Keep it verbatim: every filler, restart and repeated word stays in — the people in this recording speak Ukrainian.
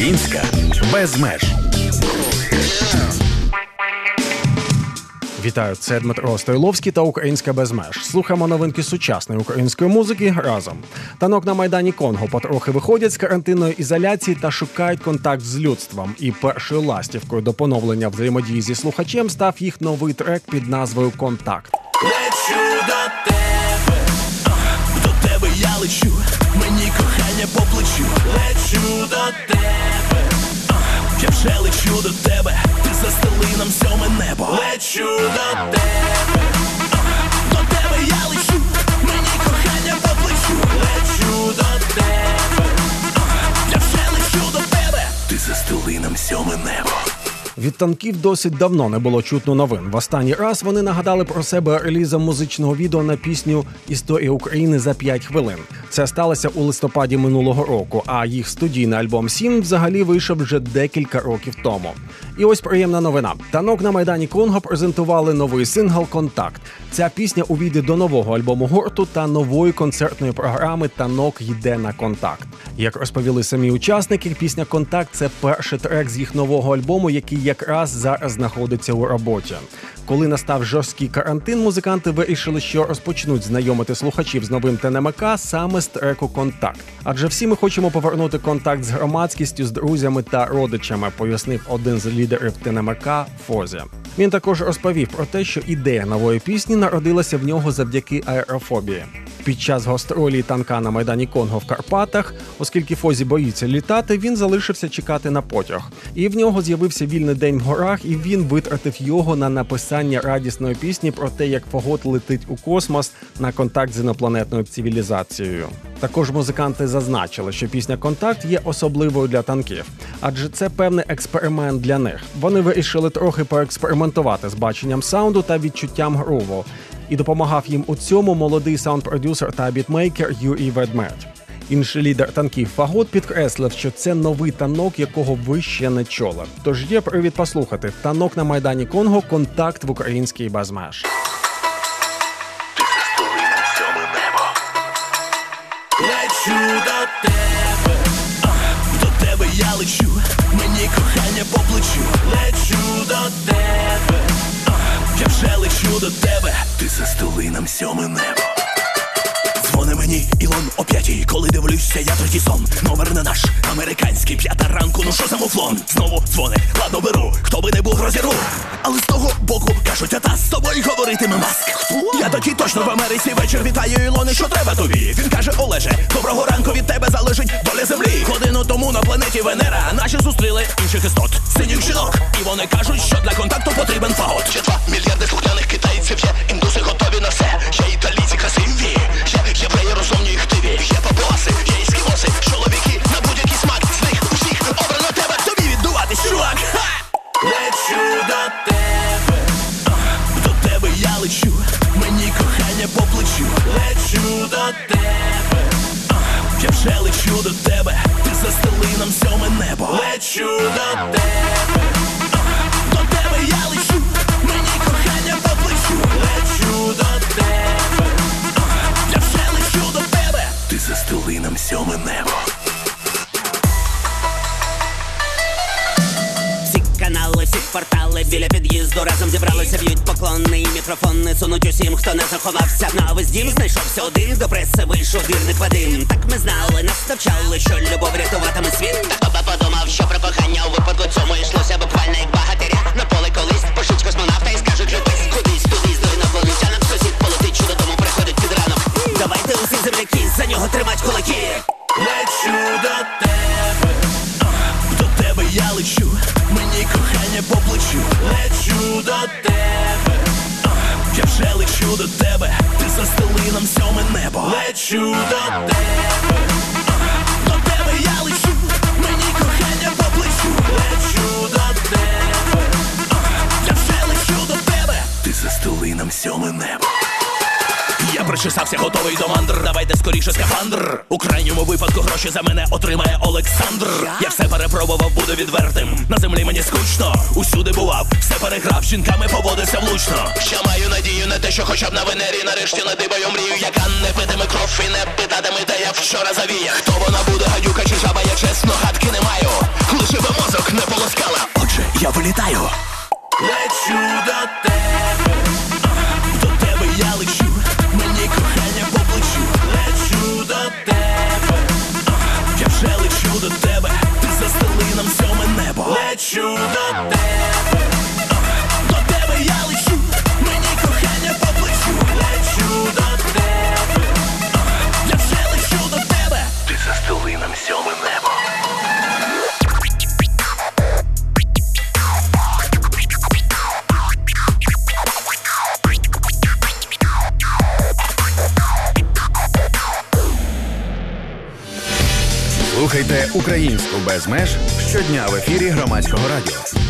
Українська без меж. Вітаю, це Дмитро Стойловський та Українська без меж. Слухаємо новинки сучасної української музики разом. Танок на Майдані Конго потрохи виходять з карантинної ізоляції та шукають контакт з людством. І першою ластівкою до поновлення взаємодії зі слухачем став їх новий трек під назвою «Контакт». Лечу до тебе, до тебе я лечу, мені кохання по плечу. Лечу до тебе, я вже лечу до тебе, ти застели нам сьоме небо. Лечу до тебе, до тебе я лечу, мені кохання по плечу. Лечу до тебе, я вже лечу до тебе, ти застели нам сьоме небо. Від танків досить давно не було чутно новин. В останній раз вони нагадали про себе релізом музичного відео на пісню «Історія України за п'ять хвилин». Це сталося у листопаді минулого року, а їх студійний альбом «Сім» взагалі вийшов вже декілька років тому. І ось приємна новина. Танок на Майдані Конго презентували новий сингл «Контакт». Ця пісня увійде до нового альбому гурту та нової концертної програми «Танок йде на контакт». Як розповіли самі учасники, пісня «Контакт» – це перший трек з їх нового альбому, який якраз зараз знаходиться у роботі. Коли настав жорсткий карантин, музиканти вирішили, що розпочнуть знайомити слухачів з новим ТНМК саме з треку «Контакт». Адже всі ми хочемо повернути контакт з громадськістю, з друзями та родичами, пояснив один з лідерів ТНМК Фозі. Він також розповів про те, що ідея нової пісні народилася в нього завдяки аерофобії. Під час гастролі танка на Майдані Конго в Карпатах, оскільки Фозі боїться літати, він залишився чекати на потяг. І в нього з'явився вільний день в горах, і він витратив його на написання радісної пісні про те, як Фагот летить у космос на контакт з інопланетною цивілізацією. Також музиканти зазначили, що пісня «Контакт» є особливою для танків, адже це певний експеримент для них. Вони вирішили трохи поекспериментувати з баченням саунду та відчуттям груву. І допомагав їм у цьому молодий саунд-продюсер та бітмейкер Юрій Ведмедь. Інший лідер танків Фагот підкреслив, що це новий танок, якого ви ще не чули. Тож є привід послухати «Танок на Майдані Конго. Контакт в Українській без меж». Лечу до тебе, до тебе я лечу, мені кохання по плечу. Лечу до тебе, я вже лечу до тебе, ти застели нам сьоме небо. Дзвони мені, Ілон, о п'ятій, коли дивлюся, я третій сон. Номер не наш, американський, п'ята ранку, ну що за муфлон? Знову дзвони, ладно беру, хто би не був, розіру. Але з того боку кажуть, а та з тобою говоритиме Маск. Я такий точно в Америці, вечір вітаю, Ілоне, що треба тобі? Він каже, Олеже, доброго ранку, від тебе залежить доля землі. Годину тому на планеті Венера наші зустріли інших істот, синіх жінок. І вони кажуть, що для контакту потрібен фагот. Ще два мільярди слухняних китайців є, індуси готові на все. Ще італійці красиві, ще євреї розумні і хтиві. Є папуаси, є ескімоси, чоловіки на будь-який смак. З них усіх обрано тебе, тобі віддуватись, чувак. Ха! Лечу до тебе, до тебе я лечу, мені кохання по плечу. Лечу до тебе, я вже лечу до тебе, ти застели нам сьоме небо. Лечу до тебе, до тебе я лечу, мені кохання по плечу. Лечу до тебе, я вже лечу до тебе, ти застели нам сьоме небо. Канали, всі портали біля під'їзду разом зібралися, б'ють поклони і мікрофони сунуть усім, хто не заховався. На весь дім знайшовся один, до преси вийшов вірник Вадим. Так ми знали, нас навчали, що любов рятуватиме світ. Та папа подумав, що про кохання у випадку цьому йшлося буквально як багатиря. На поле колись пошлють космонавта і скажуть любись кудись, кудись до інопланетянок. Сусід полетить, що додому приходить під ранок. Давайте усі земляки, за нього тримать кулаки. Лечу до тебе, до тебе я лечу, мені кохання по плечу. Лечу до тебе, я вже лечу до тебе, ти застели нам сьоме небо. Лечу до тебе, до тебе я лечу, мені кохання по плечу. Лечу до тебе, я вже лечу до тебе, ти застели нам сьоме небо. Я причесався, готовий до мандр, давайте скоріше скафандр. У крайньому випадку гроші за мене отримає Олександр. Я все перепробував, буду відвертим, на землі мені скучно. Усюди бував, все переграв, з жінками поводився влучно. Ще маю надію на те, що хоча б на Венері нарешті надибаю мрію, яка не питиме кров і не питатиме, де я вчора завіяв. Хто вона буде, гадюка чи жаба, я чесно гадки не маю. Слухайте «Українську без меж» щодня в ефірі Громадського радіо.